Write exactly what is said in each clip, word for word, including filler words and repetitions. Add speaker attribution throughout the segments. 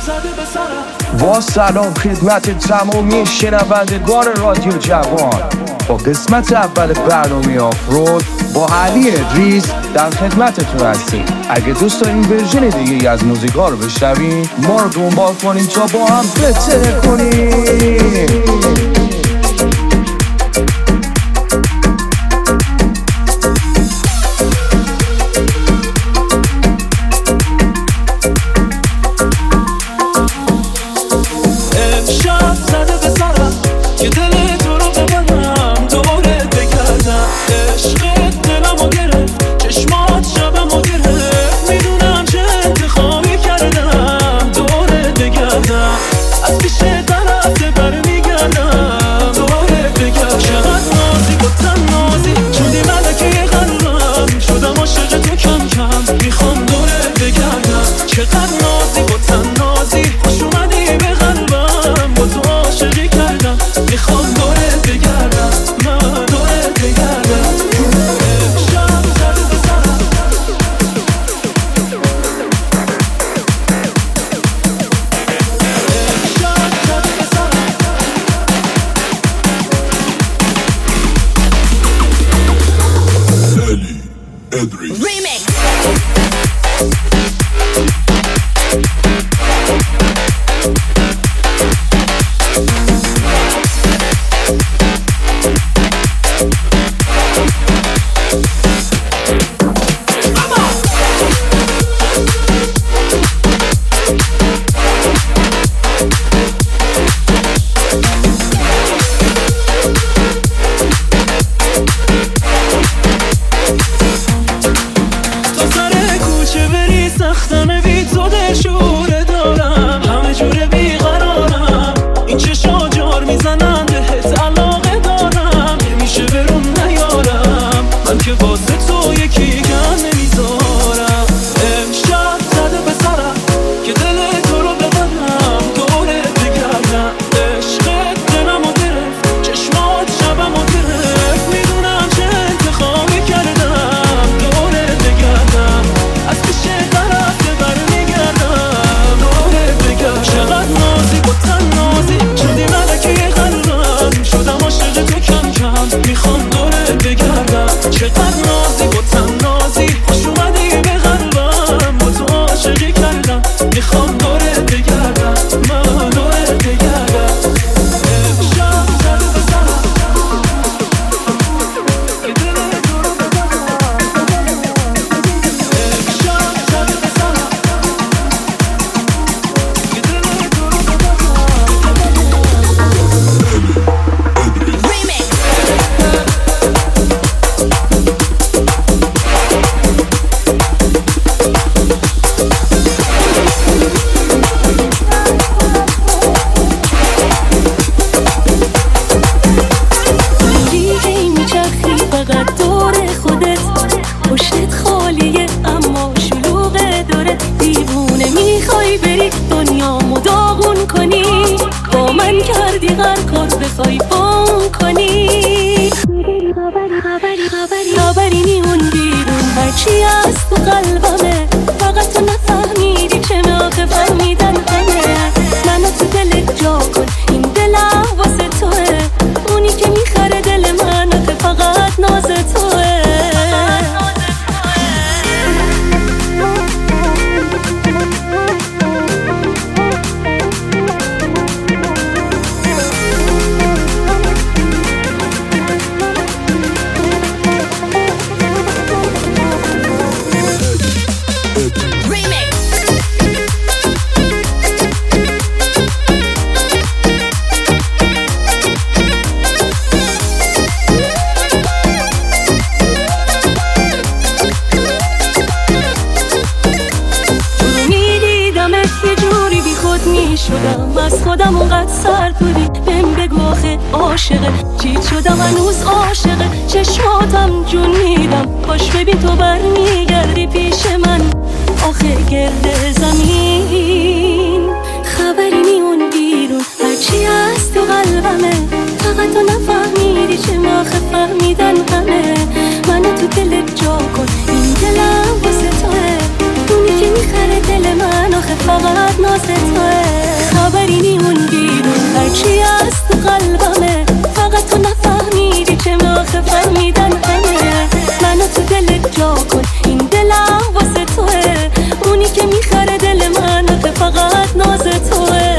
Speaker 1: با سلام خدمت تمامی شنوندگان رادیو جوان. با قسمت اول برنامه آفرود با علی ادریس در خدمتتون هستیم. اگه دوست دارین ورژن دیگه از موزیکا رو بشنوین، ما رو دنبال کنین تا با هم بتره کنین.
Speaker 2: فقط ناز توه. آخه فهمیدن همه. منو تو دلت جا کن، این دلم واسه توه. اونی که میخره دل من آخه فقط ناز توه.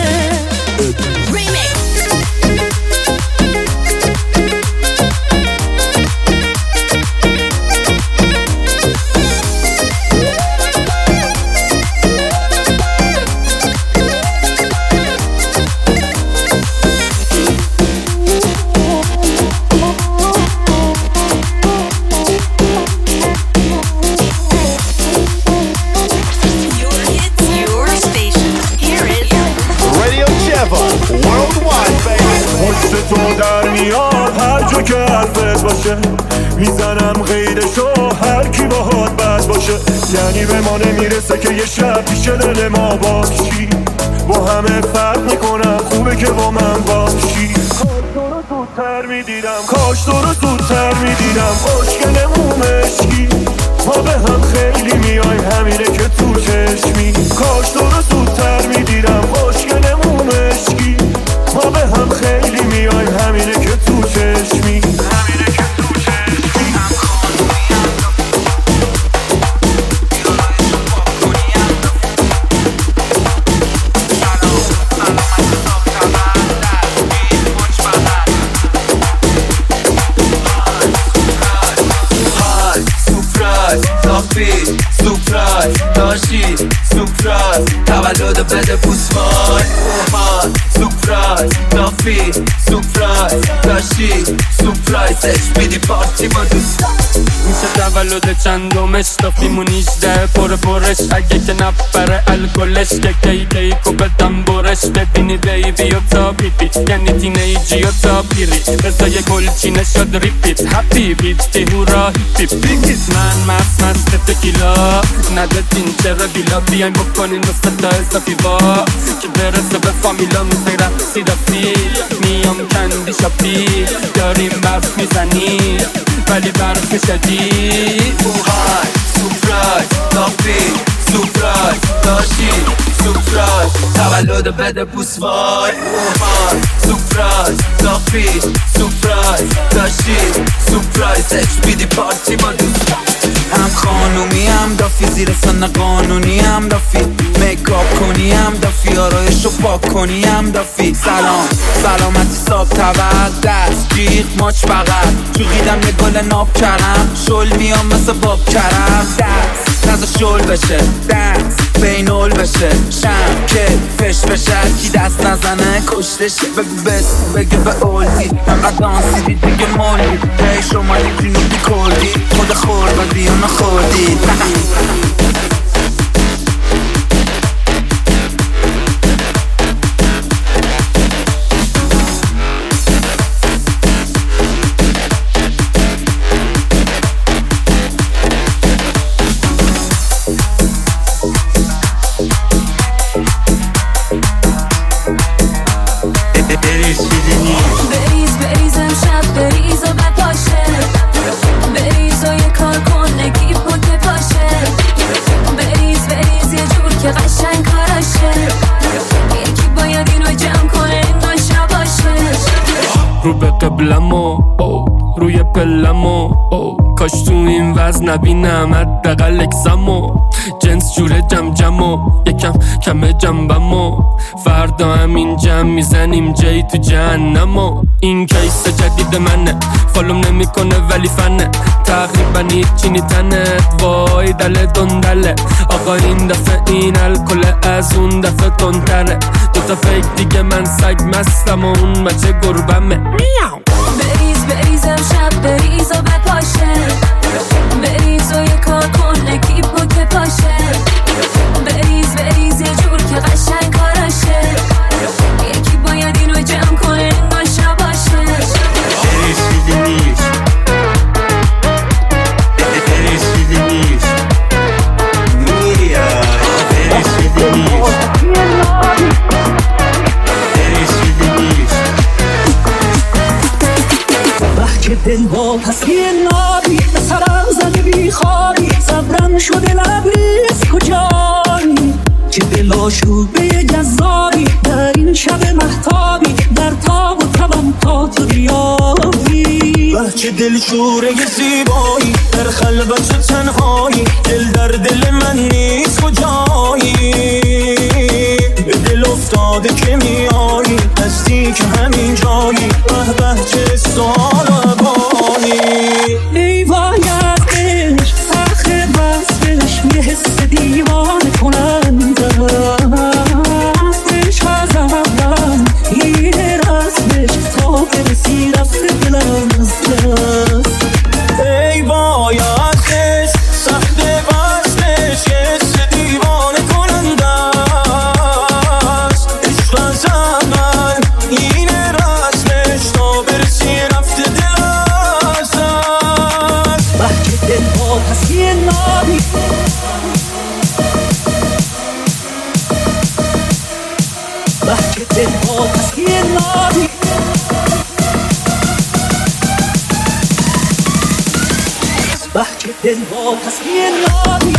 Speaker 3: میزنم غیرشو هر کی باهات بد باشه. یعنی به ما نمیرسه که یه شب پیش دل ما باشی. با همه فرق میکنم، خوبه که با من باشی. کاش تو رو زودتر میدیدم، کاش تو رو زودتر میدیدم. خوشگلمون مشکی ما به هم خیلی میایم، همینه که تو چشمی. کاش تو رو زودتر میدیدم، خوشگلمون مشکی ما به هم خیلی میایم، همینه که تو چشمی. سورپرایز داشتی، سورپرایز تولد بده بوسمای. سورپرایز دافی، سورپرایز داشتی، سورپرایزش میدی پارتی با دوست.
Speaker 4: میشه تولد چندمش دافی مونیجده پر پرش. اگه که نپره الکلش که کی کیکو بدم برش. ببینی بیبی و تا بیبی یعنی تینیجی و تا پیری. بزای گلچینه شد ریپیت هپی بیتی هورا هیپی بیگیت. من مست مست تکیلا ندادین چرا بیلا. بیاین بکنین نصف تا اضافی با که برسه به فامیلا. میسای رقصی دافی میام کندی شاپی. داریم برف میزنی ولی برف شدید.
Speaker 3: های سورپرایز دافی، سورپرایز داشتی، سورپرایز تولد بده بوس وای. سورپرایز دافی، سورپرایز داشتی، سورپرایزش میدی پارتی با دوست.
Speaker 5: هم خانومی هم دافی، زیر سن قانونی هم دافی. میکاپ کنی هم دافی، آرایشو پاک کنی هم دافی. سلام سلامتی صاحب تبد دست جیغ ماچ بغل. چوقیدم یه گل ناب کرم، شل میام مثل باب کرم. دست نزا شل بشه، دست بینول بشه. شم که فش بشه، کی دست نزنه کشتشه. بگو بس بگه به اولدی انقدر دانسیدی دیگه مولی. هی شما یکی نوبی کردی خود خورد و دیون خوردی.
Speaker 2: بریز بریز امشب بریز و بپاشه. بریز و یه کار کن نگیب بود بپاشه. بریز بریز یه جور که قشنگ کاراشه. یکی باید اینو جمع کنه این داشته باشه.
Speaker 4: رو به قبلمو روی پلمو کاش تو این وزن نبینم حداقل اکسمو. جنس جوره جم جمو یکم کم جنبمو. فردا همین جمع میزنیم جایی تو جهنمو. این کیس جدید منه فالوم نمیکنه ولی فنه. تقریبا هیچی نیتنت وای دل دندله. آقا این دفعه این الکل از اون دفعه تندتره. دوتا فیک دیگه من سگ مستم و اون بچه گربمه. میاو
Speaker 2: بریز بریز امشب بریز و بپاشه. بریز و یه کار کن نگیب بود بپاشه. بریز بریز یه جور که قشنگ کاراشه. یکی باید اینو جمع کنه این باشه باشه.
Speaker 5: بریز شیده نیست، بریز شیده نیست میای. بریز شیده نیست، بریز شیده نیست.
Speaker 6: که دل با پسی نابی به سرم زده بی خوابی. صبرم شده لبریز کجایی که دلچوبه جذابی در این شب مهتابی در تاب و تبم تا تو بیابی
Speaker 3: بچه دلشوره زیبایی در خلوت و تنهایی دل در دل من نیست کجایی به دل افتاده که میایی نزدیک همین جایی به به چه سال و عبانی
Speaker 6: ای وای از عشق آخه وصفش یه حس دیوانه کننده است عشق از اولم این رسمش تا برسی رفته دلم از دست
Speaker 3: ای وای از عشق سخت وصفش یه حس دیوانه کننده است عشق از اول این رسمش تا برسی رفته دلم از دست
Speaker 6: بحچه دل ها پسی نابی بحچه دل ها پسی نابی بحچه دل ها پسی نابی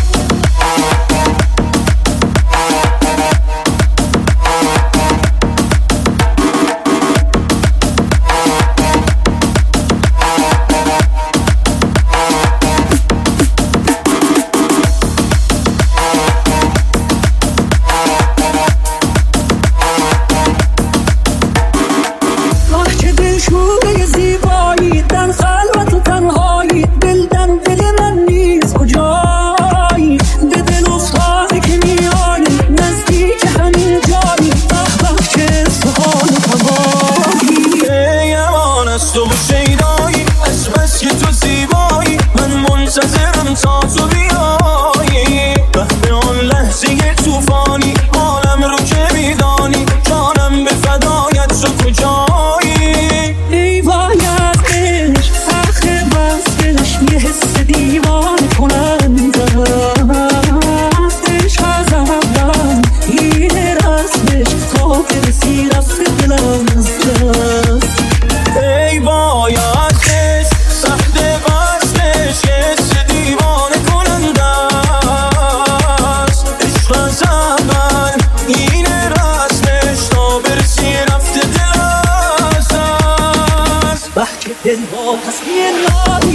Speaker 3: منتظرم تا تو بیایی به آن لحظه توفانی حالم رو که میدانی جانم به فدایت تو کجایی
Speaker 6: ای وای از عشق آخه وصفش یه حس دیوانه کننده است عشق از اولم این رسمش تا برسی رفته دلم از دست
Speaker 3: ای وای از عشق سخت وصلش یه حس دیوانه کننده است عشق از اول این رسمش تا برسی رفته دل از دست
Speaker 6: بحچه دل ها پسی نابی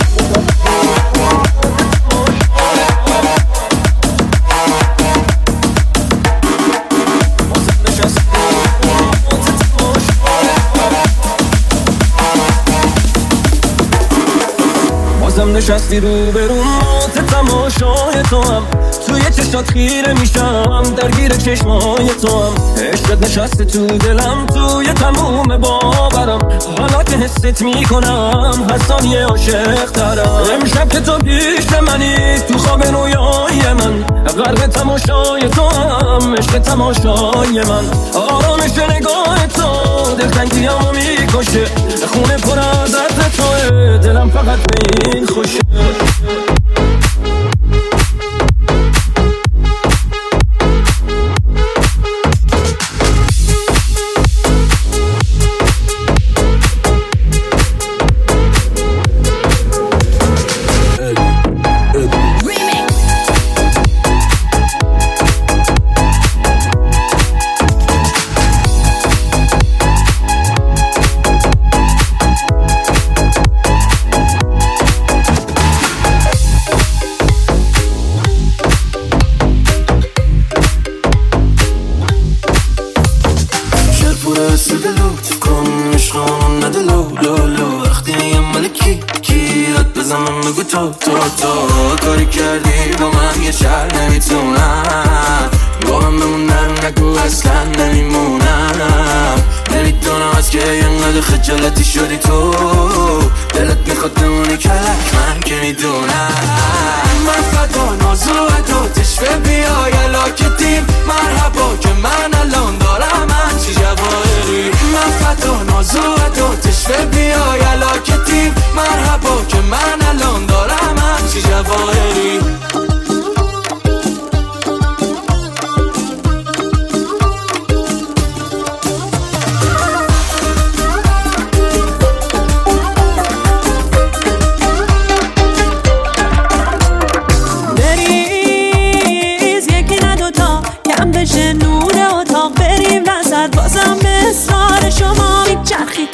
Speaker 3: بازم نشستی رو به رو موت تماشای تو هم توی چشات خیره میشم درگیر چشمای تو هم عشقت نشسته تو دلم توی تموم باورم حالا که حست میکنم هر ثانیه عاشق ترم امشب که تو پیش منی تو خواب رویای من غرق تماشای تو هم عشق تماشای من آرامش نگاه تو دلتنگیامو میکشه خونه پر از عطر توه دلم فقط به این خوشه بگو تو تو تو کاری کردی با من یه شهر نمیتونم با من بمونم نگو اصلا نمیمونم نمیدونم از که اینقدر خجالتی شدی تو دلت میخواد بمونی کلک من که میدونم من فدا نازو تو تشوه بیای علاکتیم مرحبا که من الان دارم همچی جواهری من فدا نازو تو تشوه بیای علاکتیم مرحبا که من الان دارم همچی جواهری
Speaker 2: بریز یکی نه دوتا کم بشه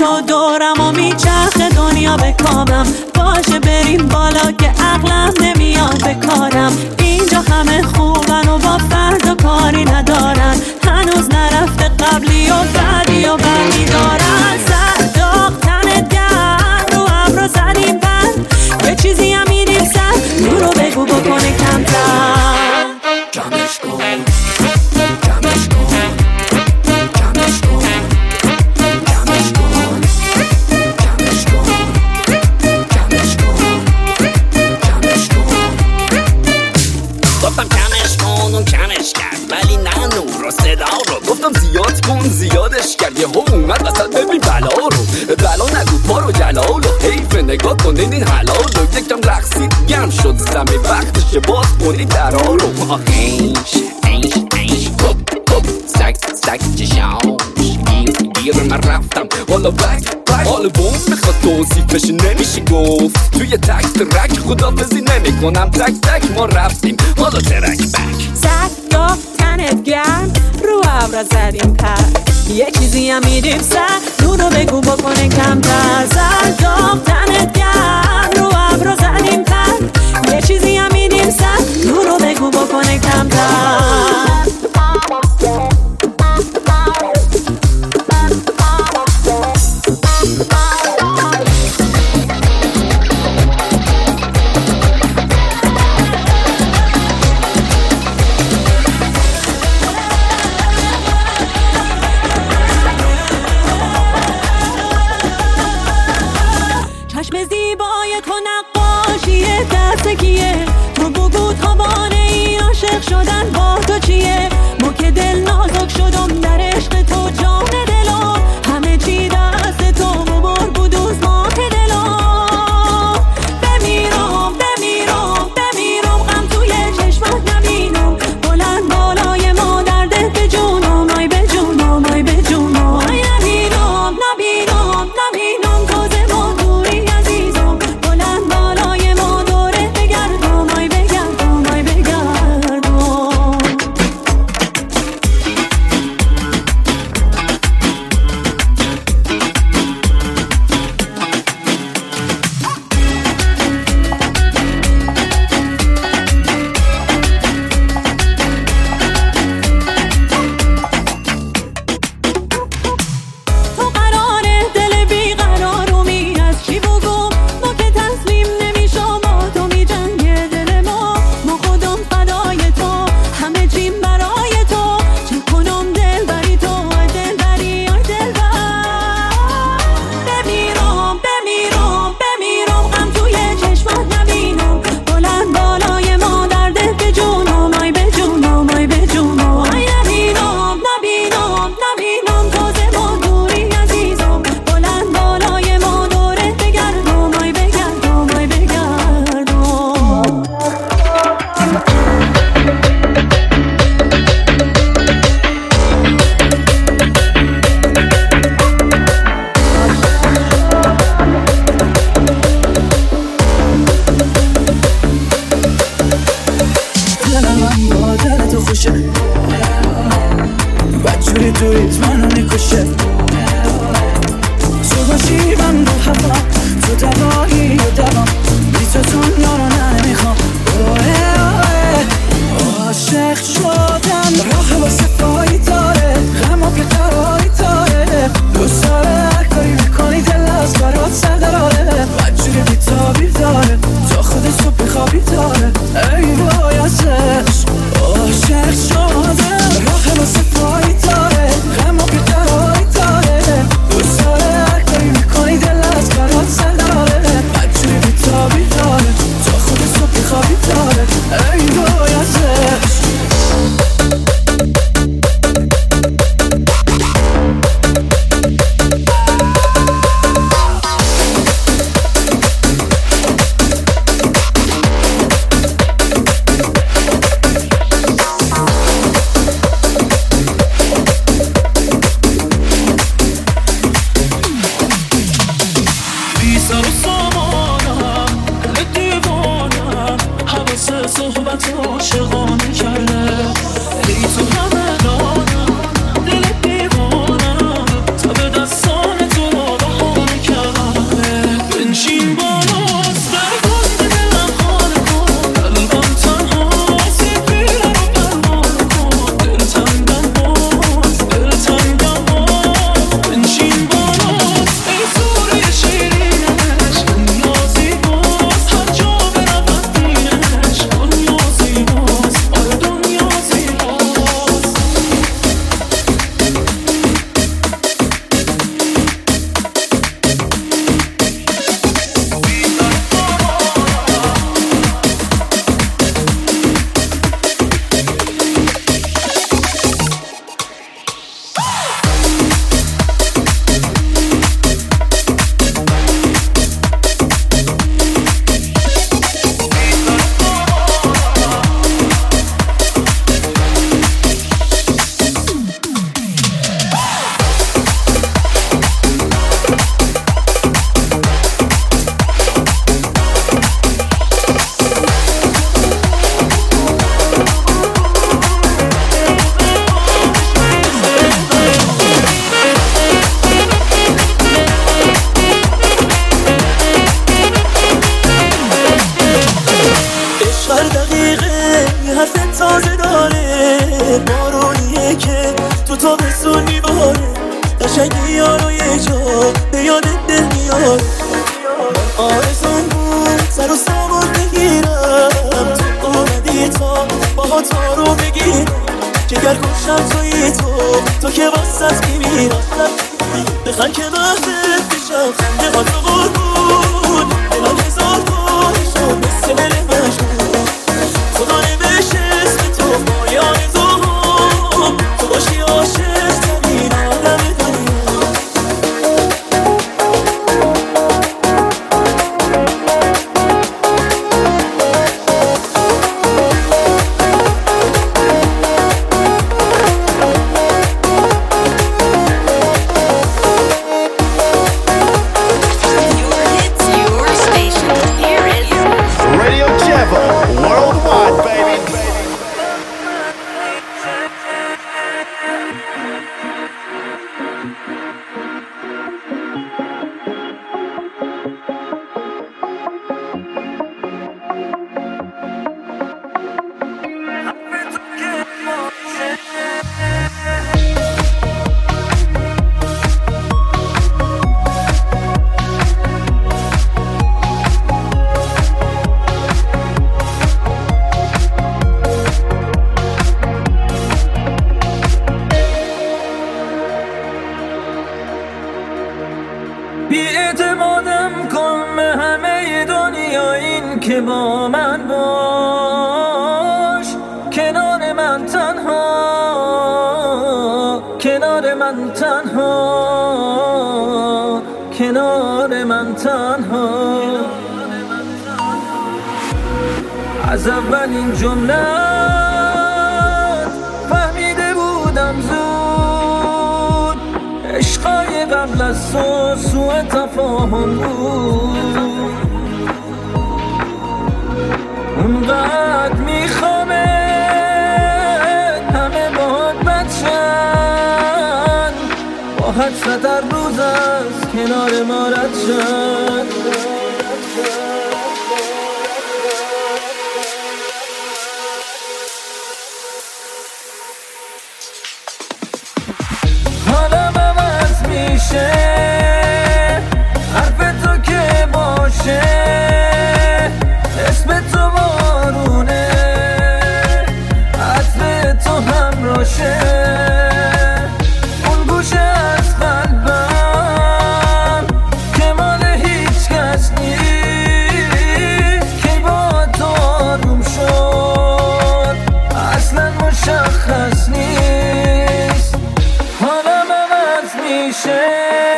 Speaker 6: تو دورم و میچرخه دنیا به کامم. باشه بریم بالا که عقلم نمیاد به کارم. اینجا همه خوبن و با فردا کاری ندارن. هنوز نرفته قبلی و بعدی و بعدی دارن. سر داغ تنت گرم رو ابرو زدیم بند. یه چیزی هم میدیم سر نورو بگو بکنه کمتر.
Speaker 5: جمعش کن جمعش کن جمعش کن جمعش کن جمعش کن جمعش کن جمعش کن. گفتم کمش کن اون کمش کرد ولی نه نور و صدا رو. گفتم زیاد کن زیادش کرد یه هم اومد وسط ببین بلا رو. بلا نگو پارو جلالو حیف نگاه کن این حلالو. یکم رقصید گم شد زمین وقتشه باز کنی درا رو. اینش اینش اینش کپ کپ سک سک چشاش گیر گیر من رفتم حالا بک بک. حالا بوم میخواد توصیفش نمیشه گفت. توی تک ترک خدافزی نمی کنم تک تک ما رفتیم حالا ترک بک.
Speaker 6: سک داغ تنت گرم رو ابرا زدیم پر. یه چیزی هم میدیم سر نورو بگو بکنه کمتر. سر داغ تنت گرم رو ابرا زدیم پر. یه چیزی هم میدیم سر نورو بگو بکنه کمتر. چشم زیبای تو نقاشی دست کیه؟ تو بگو تابانه این عاشق شدن با تو چیه؟ ما که دل نازک شدم در عشق تو جان دلا. همه چی دست تو مبار بود ماه دلا. بمیرم بمیرم بمیرم غم توی چشمت نبینم. بلند بالای ما درده به جونم آی به جونم آی به جونم. آی نبینم نبینم نبینم تازه ما دوری عزیزم. بلند بالای ما دوره بگردم آی بگردم آی بگردم. تو قراره دل بیقرارو می از چی بگم؟ ما که تسلیم نمیشم با تو می جنگه دل ما. ما خودم فدای تو همه چیم برای تو. چه کنم دل بری تو آی دل بری آی دل بر. بمیرم بمیرم بمیرم غم توی چشمت نبینم. بلند بالای ما درده به جونم آی به جونم آی به جونم. آی نبینم نبینم نبینم تازه ما دوری عزیزم. بلند بالای ما دوره بگردم آی بگردم آی بگردم. دلم من با دل تو خوشه. بدجوری تویت منو میکشه. تو باشی من رو هوا. تو دوایی و دوام بی تو دنیا رو نمیخوام. عاشق شدن راه واسه پایی داره. غم و بیقراری داره. دوست داره هر کاری میکنی دل از برات سر داره. بدجوری بی تابی داره. تا خودش تو بخوابی داره. ای وای ازش عاشق شدن راه واسه پایی داره. غم و بیقراری داره.
Speaker 7: تو تا بسون میباره قشنگی یارو یه جا به یادت دل میاره آرزون بود سر و سوار بگیرم تو اومدی تا باها تا رو بگیرم جگر گوشم توی تو تو که واسط میمیرم بخن که وقتت بشم خنده ها تو قربون دلم هزار بار شد مثل دل مجبور خدا نوشت اسم تو با آرزوام تو باشی عاشق ترین آدم دنیا
Speaker 6: از اولین جملت فهمیده بودم زود عشقای قبل از تو سوء تفاهم بود اونقدر میخوامت همه باهات بچن با حسرت هر روز از کنار ما رد شد حرف تو که باشه اسم تو بارونه عطر تو همراشه اون گوشه از قلبم که مال هیچ کس نیست که با تو آروم شد اصلا مشخص نیست حالم عوض میشه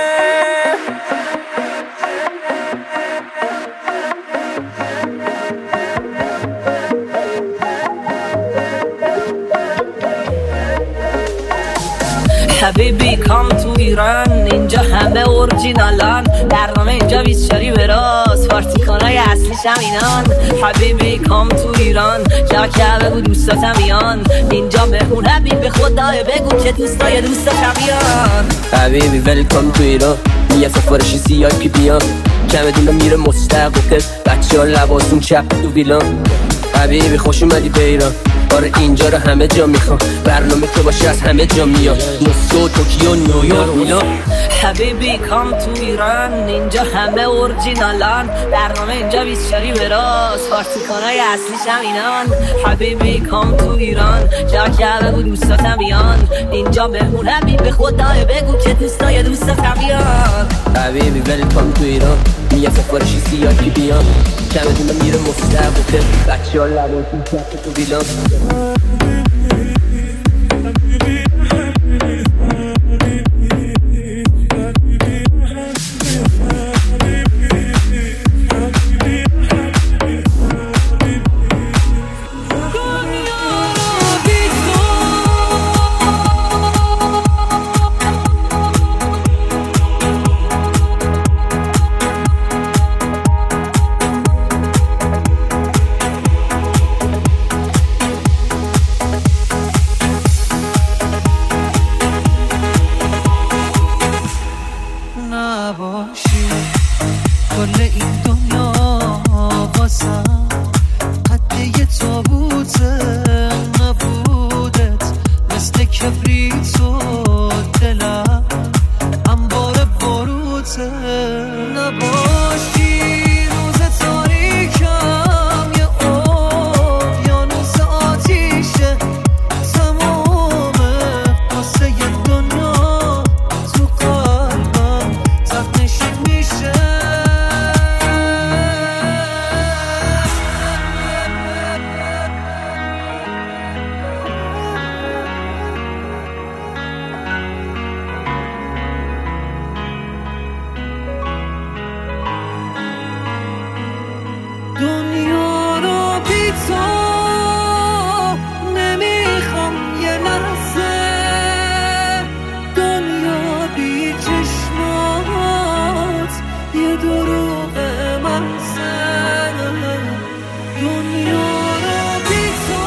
Speaker 8: حبیبی کام تو ایران اینجا همه اورجینالان برنامه اینجا بیست چاری به راست پارتیکانای اصلیش هم اینان حبیبی کام تو ایران جا که بگو دوستاتم بیان اینجا مهمون حبیب خدای بگو که دوستای دوستاتم بیان
Speaker 9: حبیبی ویلکام تو ایران یه سفارشی سی آی پی بیان کمه دونه میره مستقل بچه ها لباسون چپ تو ویلان حبیبی خوش اومدی به ایران آره اینجا رو همه جا میخوام برنامه تو باشه از همه جا میاد مسکو توکیو نیویورک میلان
Speaker 8: حبیبی کام تو ایران اینجا همه اورجینالان برنامه اینجا بیست چاری به راست پارتیکانای اصلیش هم اینان حبیبی کام تو ایران جا که بگو دوستاتم بیان اینجا مهمون حبیب خدای بگو که دوستای دوستاتم بیان
Speaker 9: حبیبی ویلکام تو ایران یه سفارشی سی آی پی بیان کمه دونه میره مستقل بچه ها لباسون چپ تو ویلان
Speaker 10: تو دلم انبار بروزه نباشی روز تاریکم یه اقیانوس آتیشه تمامه قصه دنیا تو قلبم تقنشین میشه دنیا رو بی تو نمیخوام یه لحظه دنیا بی چشمات یه دروغ محضه دنیا رو بی تو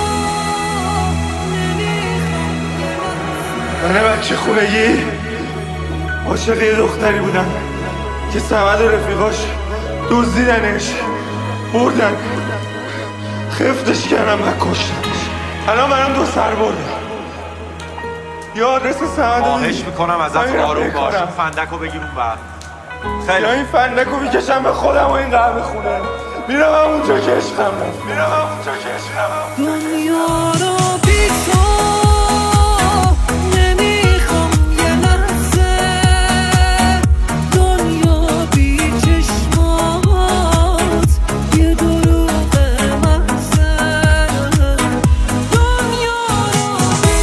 Speaker 10: نمیخوام یه لحظه
Speaker 3: من بچه خونگی عاشق یه دختری بودم که سمد و رفیقاش دزدیدنش بردن خفتش کردم و کشتنش الان برام دو سر بردم یا آدرس سمد
Speaker 11: خواهش میکنم ازت آروم باش فندکو بگیر اون بعد
Speaker 3: خیلی یا این فندکو میکشم به خودم و این قهوه خونه میرم همونجا که عشقم رفت میرم همونجا که عشقم رفت
Speaker 10: دنیا رو بی تو نمیخوام یه لحظه دنیا بی چشمات یه دروغ محضه دنیا رو بی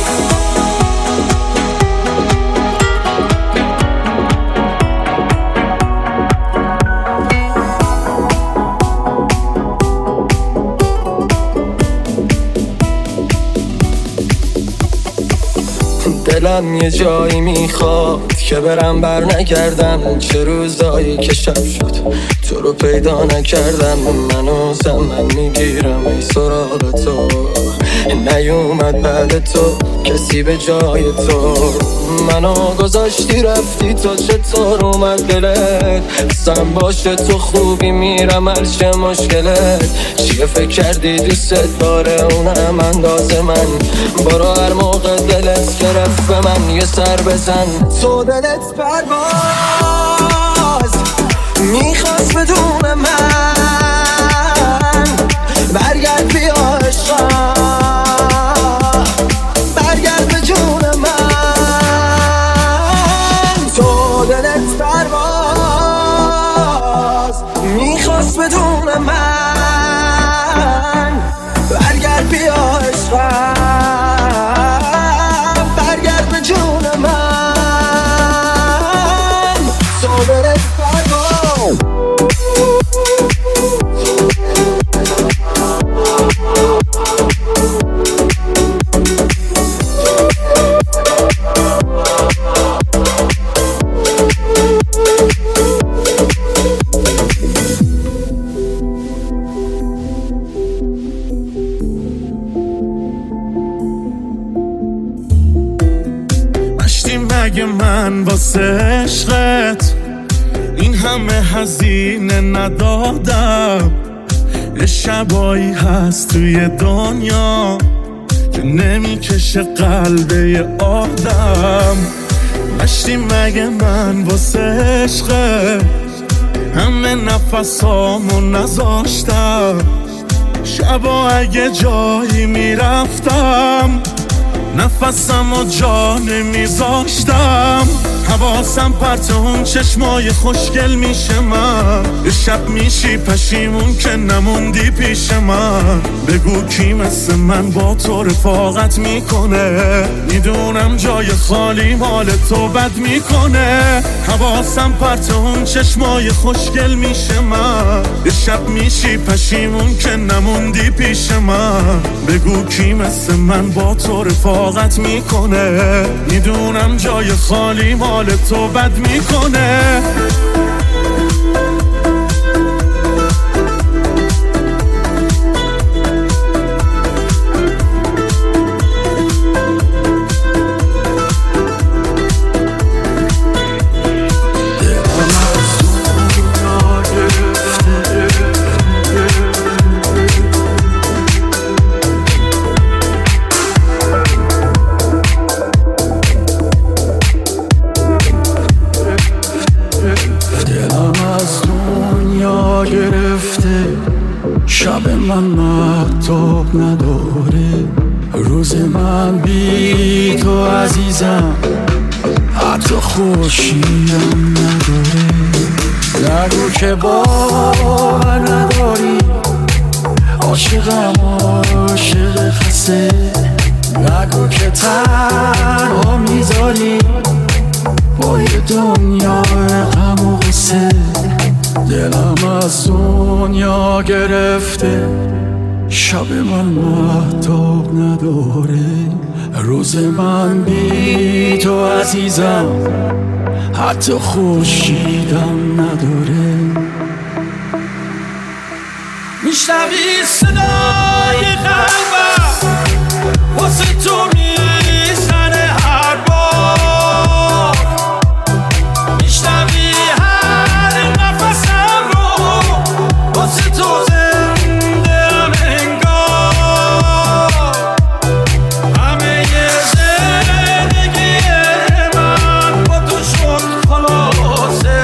Speaker 12: دلم یه جایی میخواد که برم بر نگردم چه روزایی که شب شد تو رو پیدا نکردم منو زمن میگیرم ای سراغ تو نیومد بعد تو کسی به جای تو منو گذاشتی رفتی تو چطور اومد دلت سم باشه تو خوبی میرم هرچه مشکلت چیه فکر کردی دوست داره اونم انداز من برو هر موقع دلت گرفت به من یه سر بزن تو دلت پرواز میخواست بدون من برگرد بیا عشقم برگرد به جون من تو دلت پرواز میخواست بدون من برگرد بیا عشقم برگرد به جون من تو دلت پرواز
Speaker 3: مگه من واسه عشقت این همه هزینه ندادم یه شبایی هست توی دنیا که نمیکشه قلب یه آدم مشتی مگه من واسه عشقت همه نفسامو نذاشتم شبا اگه جایی میرفتم نفسم و جا نمیذاشتم حواسم پرت اون چشمای خوشگل میشه من یه شب میشی پشیمون که نموندی پیش من بگو کی مثل من با تو رفاقت میکنه میدونم جای خالی مال تو بد میکنه حواسم پرت اون چشمای خوشگل میشه من یه شب میشی پشیمون که نموندی پیش من بگو کی مثل من با تو رفاقت میکنه میدونم جای خالی مال تو بد میکنه
Speaker 13: من مهتاب نداره، روز من بی تو عزیزم حتی خورشیدم نداره. نگو که باور نداری، عاشقم عاشق خسته. نگو که تنها میذاری با یه دنیا غم و غصه. دلم از دنیا گرفته، شب من مهتاب نداره، روز من بی تو عزیزم حتی خورشیدم نداره. میشنوی صدای قلبم واسه تو میزنه هر بار، میشنوی هر نفسم رو واسه تو زنده ام انگار. همه زندگی من با تو شد خلاصه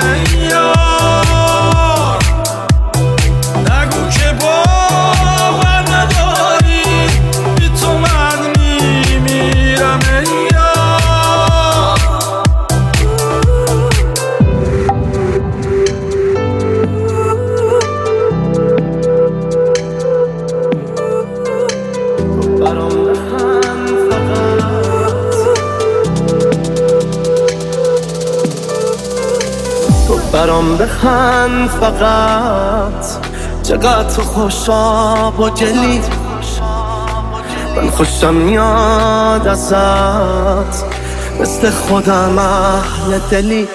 Speaker 13: یار. نگو که باور نداری، بی تو من میمیرم ای یار. برام بخند فقط، تو برام بخند فقط. چقدر تو خوشاب و جلی، من خوشم میاد ازت، مثل خودم اهل دلی.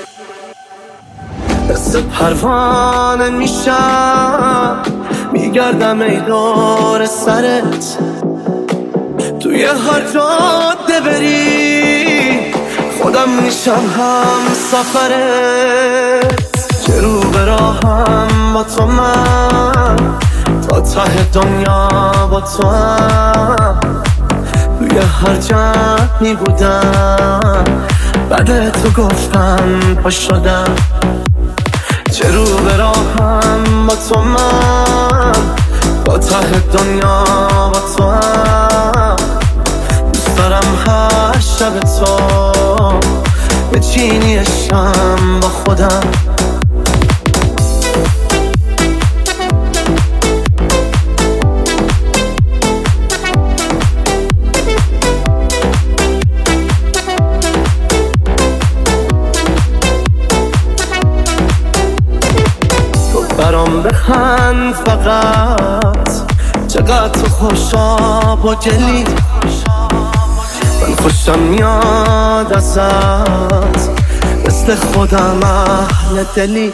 Speaker 13: مثل پروانه میشم میگردم ای دور سرت، توی هر جاده بری خودم میشم هم سفرت. چه رو به راهم با تو من، تا ته دنیا با تو هم. توی هر جمعی بودم بعد تو گفتم پا شدم. چه رو به راهم با تو من، تا ته دنیا با تو هم. دوست دارم هر شب تو بچینی شم با خودم. برام بخند فقط، چقدر تو خوشاب و جلی. من خوشم میاد ازت، مثل خودم اهل دلی.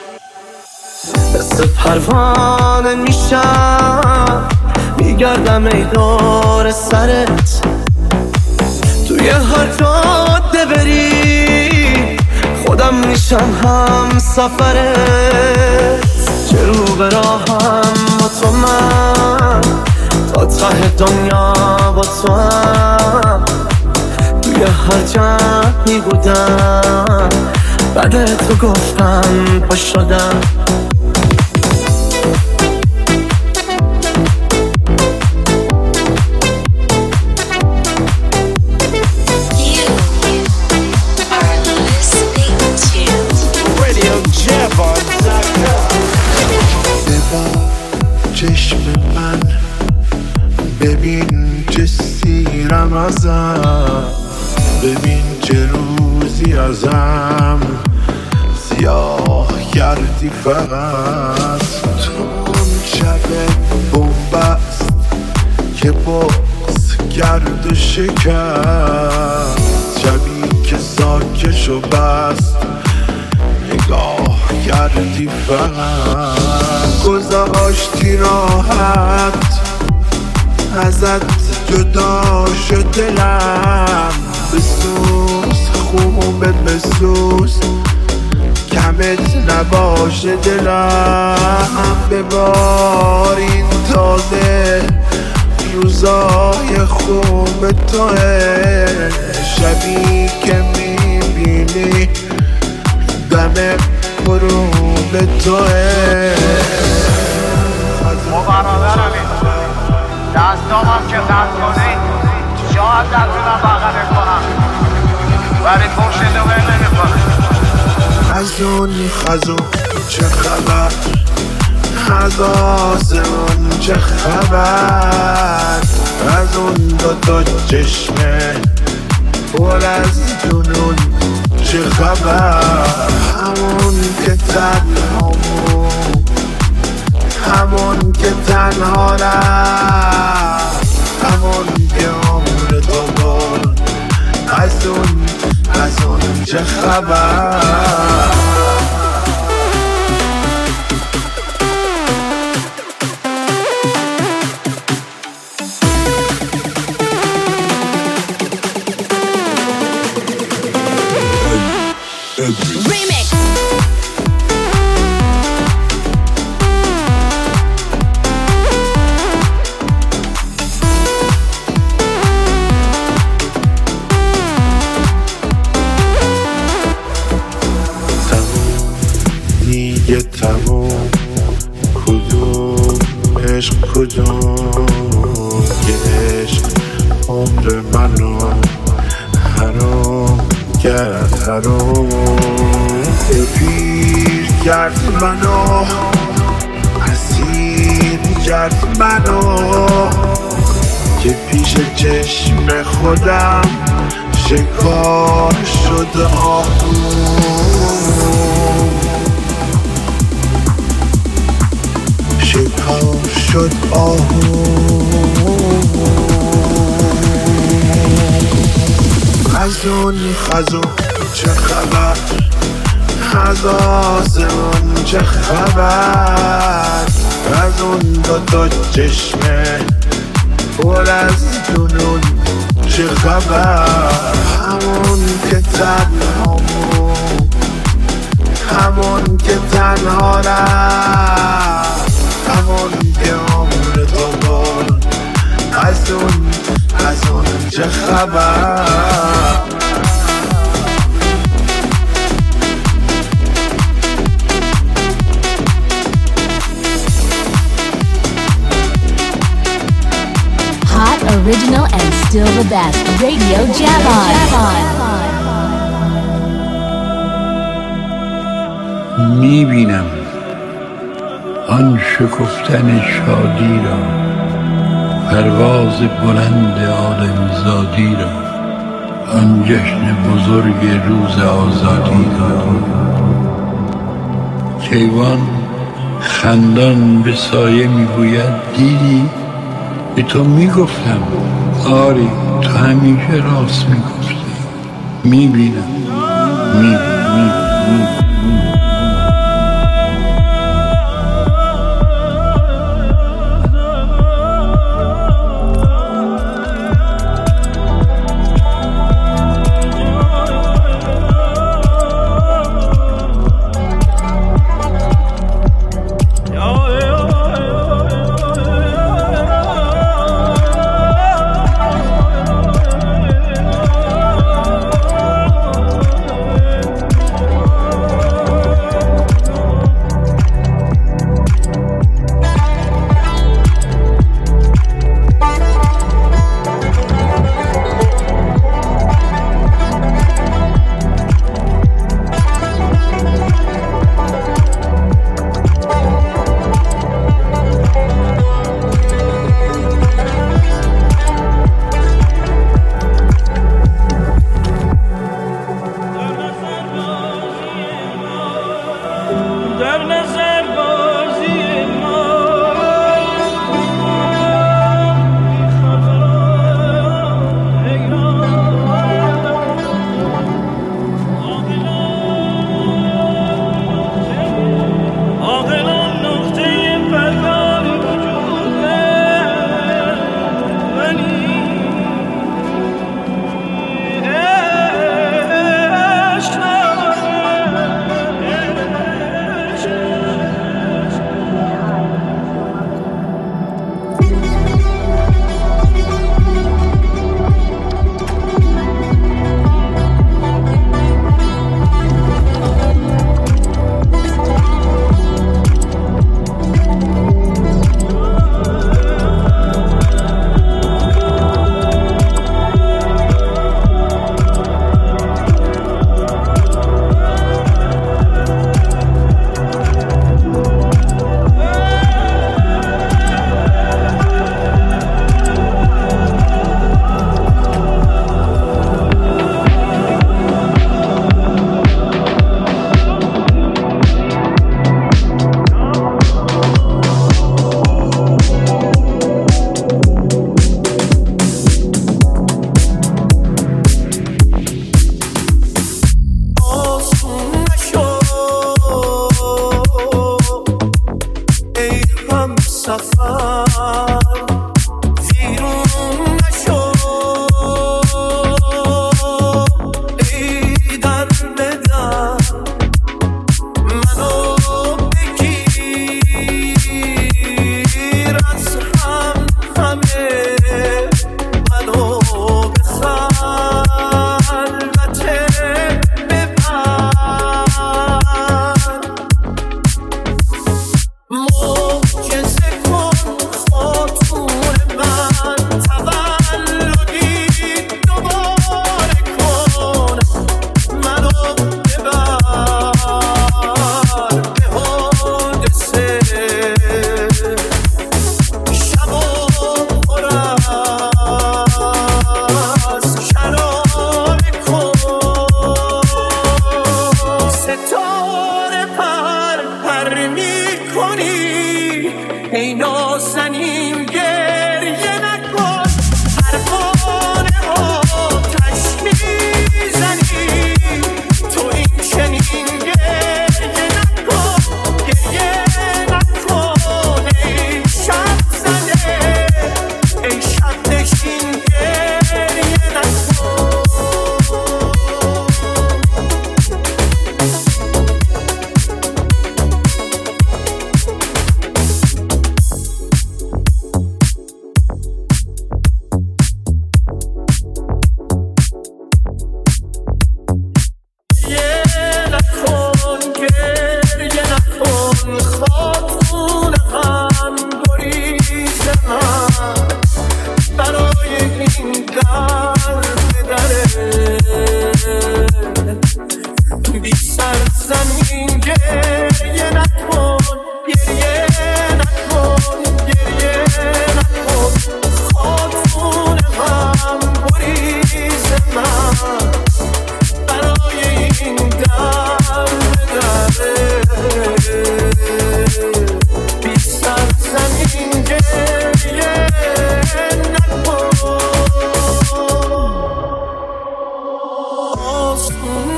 Speaker 13: مثل پروانه میشم میگردم ای دور سرت، توی هر جاده بری خودم میشم هم سفرت. چه رو به راهم با تو من، تا ته دنیا با تو هم. توی هر جمعی بودم بعد تو گفتم پا شدم.
Speaker 14: چشم من ببین چه سیرم ازم، ببین چه روزی ازم سیاه کردی فقط. تو اون شب بومبست که باز گرد و شکست، شبی که ساکشو بست نگاه کردی فقط. گذاشتی راحت ازت جدا شد دلم، بسوز خوبت بسوز کمت نباشه دلم. ببارین تازه روزای خوب توه، شبی که میبینی دم غروب توه.
Speaker 11: ما برادرمی
Speaker 15: دستامم که قطع کنی شاید نتونم بغلت کنم ولی پشت تو بر نمیکنم.
Speaker 14: از اون خزون چه خبر، از آسمون چه خبر، از اون دوتا چشمه پر از جنون چه خبر. همون که تنهامون، همون که تنها رفت، همون که عمر تو بود، از اون از اون چه خبر.
Speaker 2: Remix.
Speaker 14: دیگه تموم، کدوم عشق کدوم یه عشق عمر منو حرام کرد، حرام یه پیر کرد منو، اسیر کرد منو که پیش چشم خودم شکار شد آهوم، شکار شد آهوم. از اون خزون چه خبر، از آسمون چه خبر، از اون دوتا چشمه پر از جنون چه خبر. همون که تنهامون، همون که تنها رفت، همون که عمر تو بود، از اون از اون چه خبر.
Speaker 2: Hot, original, and still the best. Radio Javon.
Speaker 16: میبینم آن شکفتن شادی را، پرواز بلند آدمزادی را، آن جشن بزرگ روز آزادی را. کیوان خندان به سایه میگوید دیدی؟ به تو میگفتم. آری تو همیشه راست میگفتی. میبینم میبینم میبینم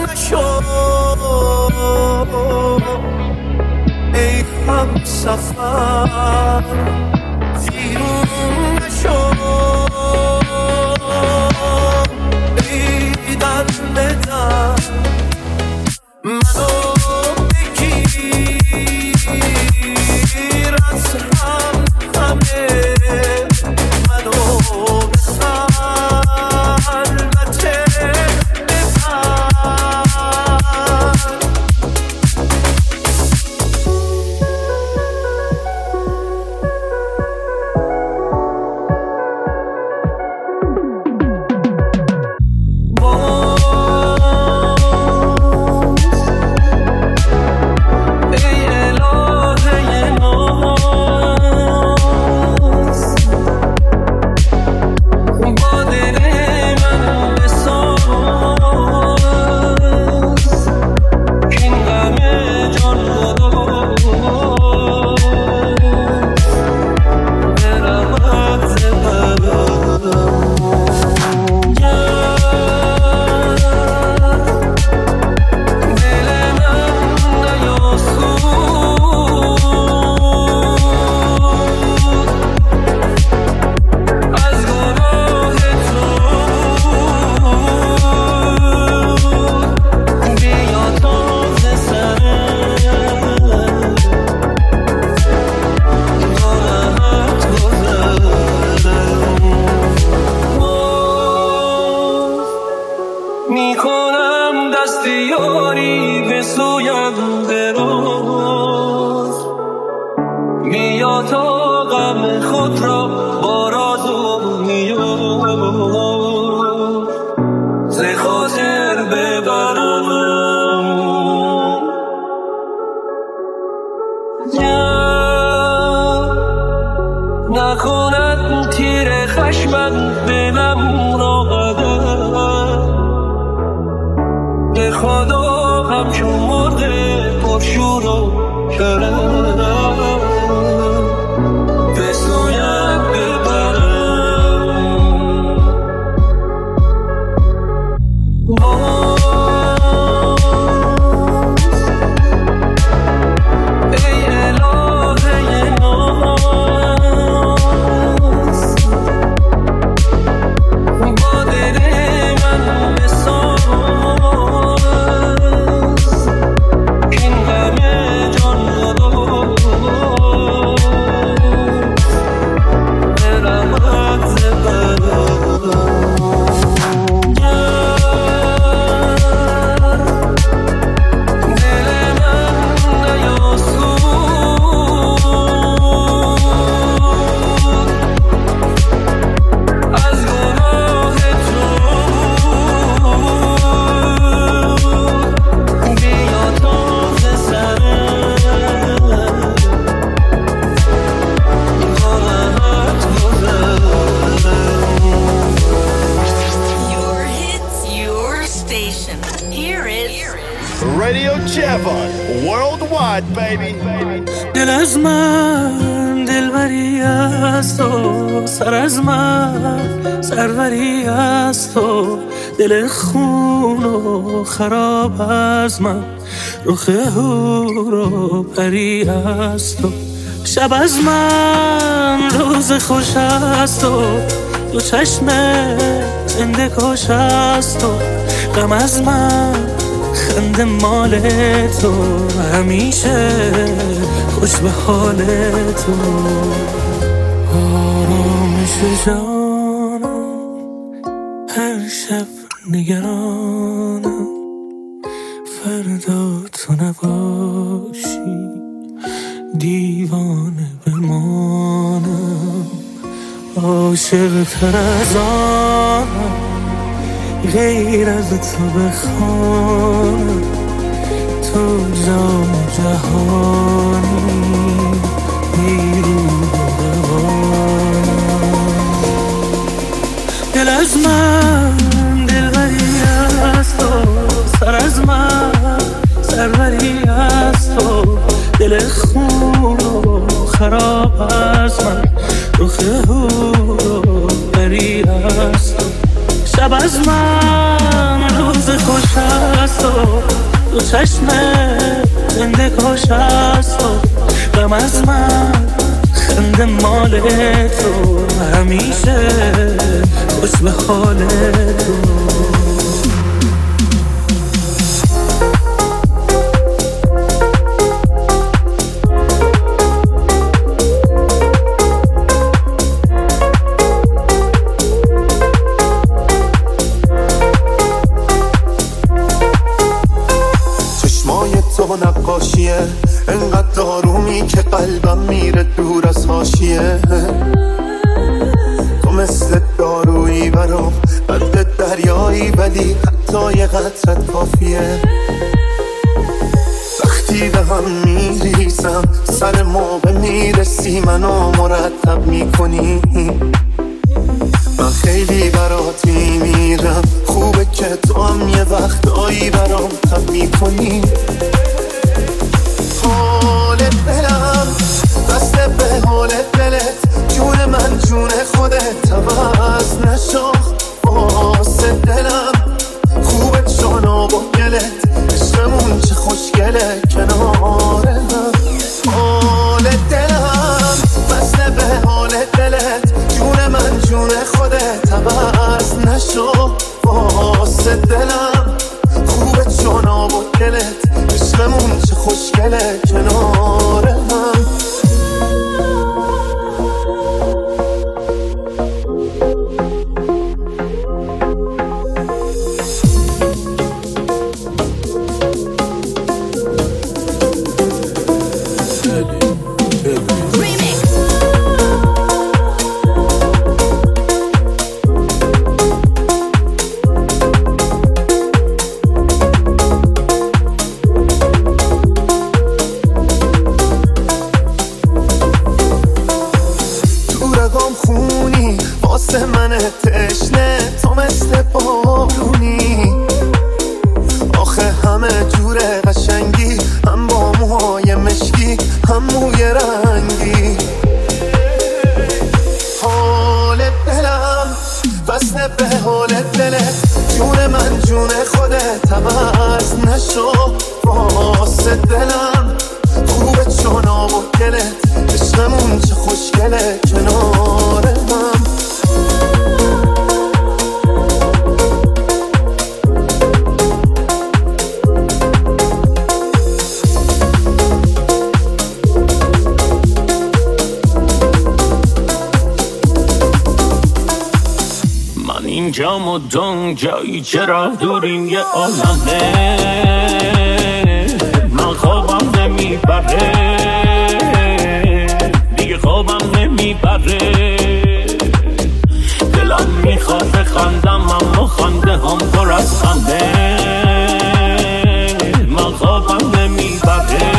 Speaker 13: نشو ای هم سفر ویرون نشو ای در بدن منو بگیر از هم همه منو به خلوته نکند تیر خشمم دلم را قدر به خدا همچون مرده پرشور و کرم به سویم ببرم ای الهه ناز با دل من بساز این غم جان رو برم از
Speaker 17: Radio Javon, worldwide, baby.
Speaker 6: دل از من دلبری است و سر از من سروری است و دل خون و خراب از من رخ هور و پری است و شب از من روز خوش است و دو چشم زنده کش است و غم از من خنده مال تو همیشه خوش به حال تو آرامش جانم هر شب نگرانم فردا تو نباشی دیوانه بمانم عاشق تر از آنم غیر از تو بخوانم تو جان جهانی بیرون روانم دل از من دلبری است و سر از من سروری است و دل خون و خراب از من رخ هور و پری است شب از من روز خوش است هست و دو چشم زنده کاش هست و غم از من خنده مال تو همیشه خوش به حال تو.
Speaker 14: نقاشیه انقدر دارومی که قلبم میره دور از حاشیه. تو مثل دارویی برام قد دریایی ولی حتی یه قطرت کافیه. وقتی به هم میریزم سر موقع میرسی منو مرتب میکنی. من خیلی برات میمیرم خوبه که تو هم یه وقتایی برام تب میکنی. حال دلم بسته به حال دلت جون من جون خودت عوض نشو واسه دلم خوبه جانا با گلت عشقمون چه خوشگله کنار من. حال دلم بسته به حال دلت جون من جون خودت عوض نشو واسه دلم خوبه جانا با گلت عشقمون چه خوشگله کنار من.
Speaker 18: جام و دنگ جایی چرا دوریم یه عالمه. من خوابم نمیبره دیگه خوابم نمیبره. دلم میخواد خندم اما خنده هم پر از خنده. من خوابم نمیبره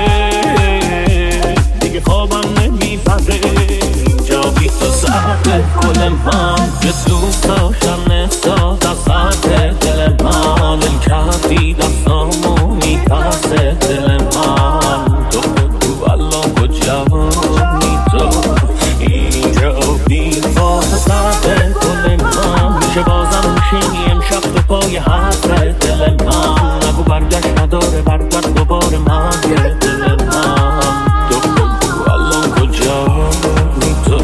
Speaker 18: دیگه خوابم نمیبره. اینجا بی تو سرده گل من که دوست داشتم نسات از سرد دل من. دل کردی دستامو میپرسه دل من. تو تو الان کجایی تو اینجا بی تو سرد گل من. میشه بازم میشینی امشب تو پای حرف دل من. نگو برگشت نداره برگرد دوباره مرگ دل من. تو تو الان کجایی تو.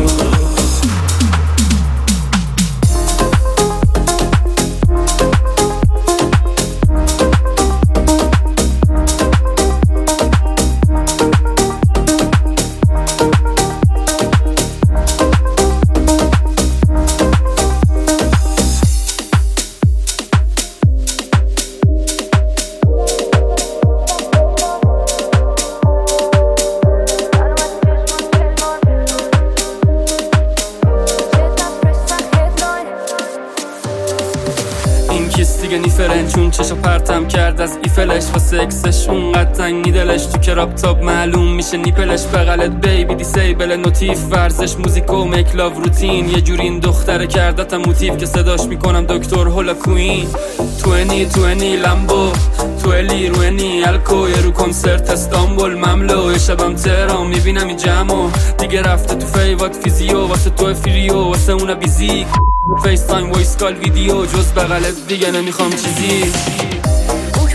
Speaker 4: چون چشو پرتم کرد از ایفلش و سکسش اونقدر تنگی دلش تو کراب تاب معلوم میشه نیپلش. بغلت بیبی دیسیبل نوتیف ورزش موزیک و مکلاو روتین. یه جوری این دختره کردتم موتیف که صداش میکنم دکتر هولا کوین. توینی توینی لمبو تویلی روینی الکو یه رو کنسرت استانبول مملو. یه شبم تهران میبینم این جمعو دیگه رفته تو فیوات فیزیو واسه تو فریو واسه اونا بیزیک فیس تایم وایس کال ویدیو. جز بغلت دیگه نمیخوام چیزی.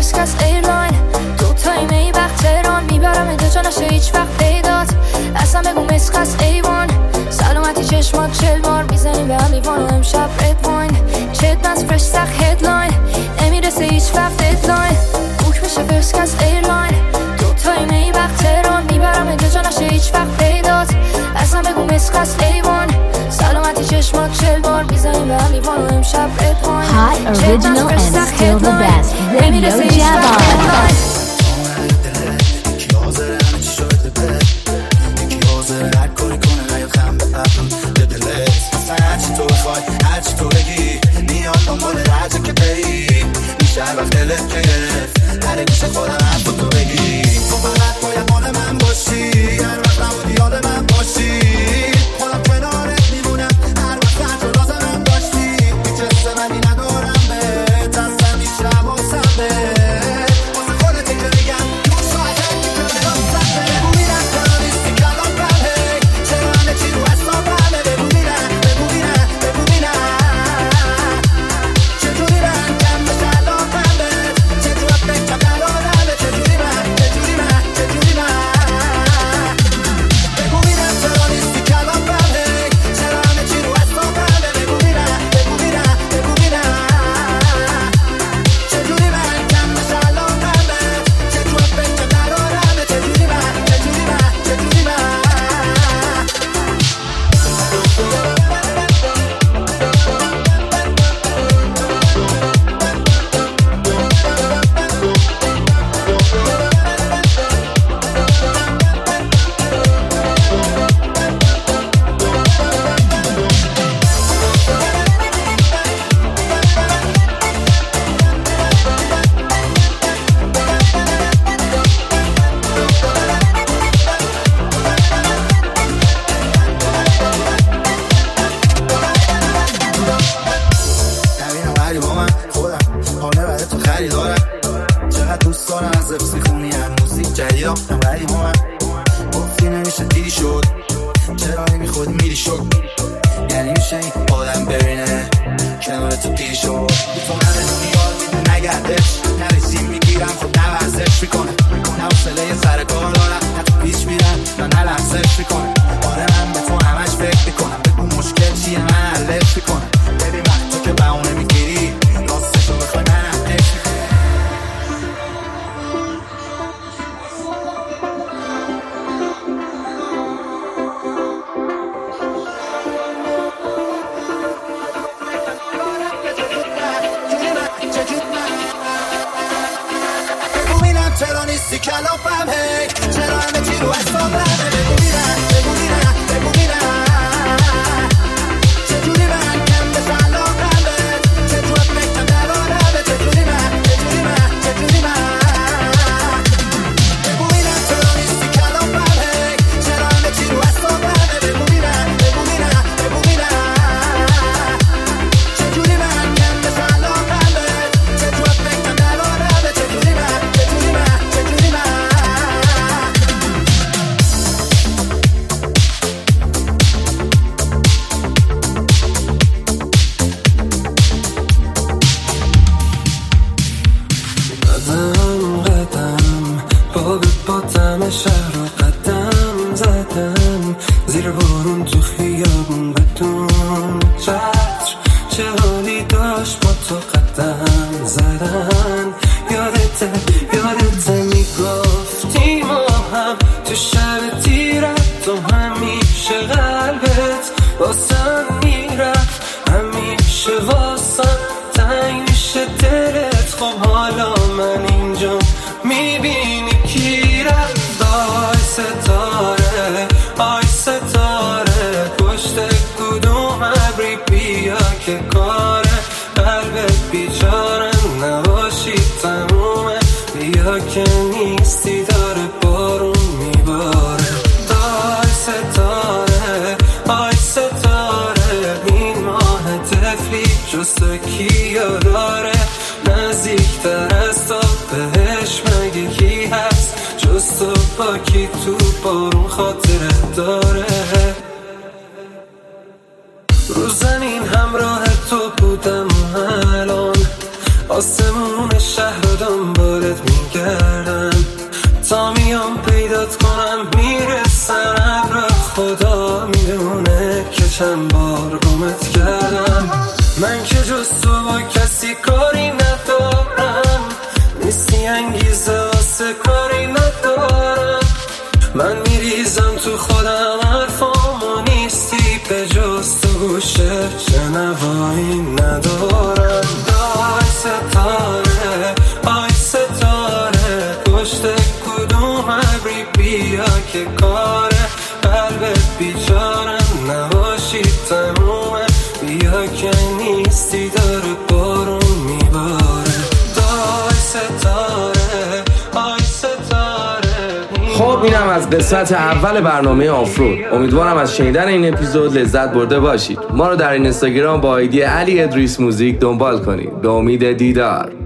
Speaker 2: فرست کس ایرلاین دو تا ایمه وقت تهران میبرم اینجا جا نشه هیچ وقت پیدات اصلا بگو مسخص ایوان سلامتی چشمات چل بار میزنیم به هم ایوان و امشب رد واین چت بس فرش سخت هدلاین نمیرسه هیچ وقت ددلاین بوک بشه فرست کس ایرلاین دو تا ایمه وقت تهران میبرم اینجا جا نشه هیچ وقت پیدات اصلا بگو مسخص ایوان سلامتی چشمات چل بار میزنیم به هم ایوان و امشب رد واین
Speaker 19: Hot, original, and still the best. Radio Jabba.
Speaker 20: هرچی تو بگی میاد دنبال درجه که بری میشه هر وقت دلت گرفت هر گوشه خودم حرف تو بگی تو فقط باید مال من باشی هر وقت نبودی یاد من باشی خودم کنارت میمونم هر وقت هر جا لازمم داشتی هیچ حس منی ندارم بهت اصلا هیچ حواسم بهت واسه خودت که میگم دو ساعته که درستم بگو میرم تروریستی کلام بله چرا همه چی رو حسابمه بگو میرم بگو میرم بگو میرم چجوری من کم بشه علاقم بهت چجور بکم قرارمه چجوری من چجوری من چجوری من بگو میرم تروریستی کلام بله چرا همه چی رو حسابمه بگو میرم بگو میرم بگو میرم چجوری من کم بشه علاقم بهت چجور بکم قرارمه چجوری من چجوری من چجوری من نبینم ولی با من خودم حاله برای تو خریدارم چقدر دوست دارم از افسی خونی هم موزیک جدید آفتم ولی با من گفتی نمیشه دیدی شد چرا نمیخود میری شد یعنی میشه این آدم ببینه کنار تو دیری شد تو من نیاد میده نگردش نرسیم میگیرم خود نوزش میکنه نوصله سر کار دارم نه تو پیش میرم نه نه لحظش میکنه آره من به تو همش فکر میکنم بگو مشکل چیه من حلش میکنم ببین من تو که بهونه میگیری راستشو بخوای من همش بگو میرم چرا نیستی کلافم هی چرا همه چی رو حسابمه بگو میرم بگو میرم بگو میرم چجوری من کم بشه علاقم بهت چجور بکم قرارمه چجوری من چجوری من چجوری من بگو میرم چرا نیستی کلافم هی چرا همه چی رو حسابمه بگو میرم بگو میرم بگو میرم چجوری من کم بشه علاقم بهت چجور بکم قرارمه چجوری من چجوری من چجوری من
Speaker 12: قدم قدم با به باتم شهر رو قدم زدم زیر بارون تو خیابون بدون چتر چه حالی داشت با تو قدم زدن یادته یادته میگفتی ما هم تو شب تیرت تو همیشه قلبت واسم میرفت همیشه واسم تنگ میشه دلت خب حالا من اینجا میبینی کی رفت آی ستاره آی ستاره پشت کدوم ابری بیا که کاره قلبت بیچاره نباشی تمومه بیا که نیستی داره بارون میباره آی ستاره آی ستاره این ماه تفلی جز تو کیا داره نزدیکتر از تو بهش مگه کی هست جز تو با کی تو بارون خاطره داره رو زمین همراه تو بودم الان آسمون شهر رو دنبال چند بار گمت کردم. من که جز تو با کسی کاری ندارم، نیستی انگیزه واسه کاری ندارم. من میریزم تو خودم حرفامو نیستی به جز تو گوشه شنوایی ندارم. آی ستاره آی ستاره پشت کدوم ابری بیا که کاره قلبت بیچارم نباشی تمومه بیا که نیستی داره بارون میباره. آی ستاره آی ستاره.
Speaker 1: خب اینم از قسمت اول برنامه آفرود. امیدوارم از شنیدن این اپیزود لذت برده باشید. ما رو در این اینستاگرام با آیدی علی ادریس موزیک دنبال کنید. به امید دیدار.